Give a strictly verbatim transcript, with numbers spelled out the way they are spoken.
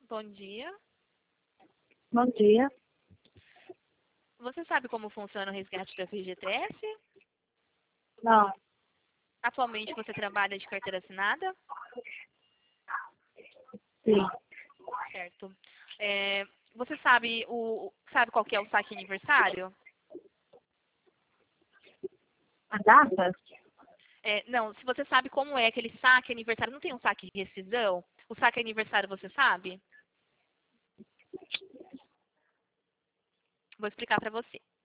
Bom dia. Bom dia. Você sabe como funciona o resgate do F G T S? Não, Atualmente você trabalha de carteira assinada? sim. Certo. É, você sabe o sabe qual que é o saque aniversário? A data? É, não, se você sabe como é aquele saque aniversário, não tem um saque de rescisão? O saque aniversário você sabe? Vou explicar para você.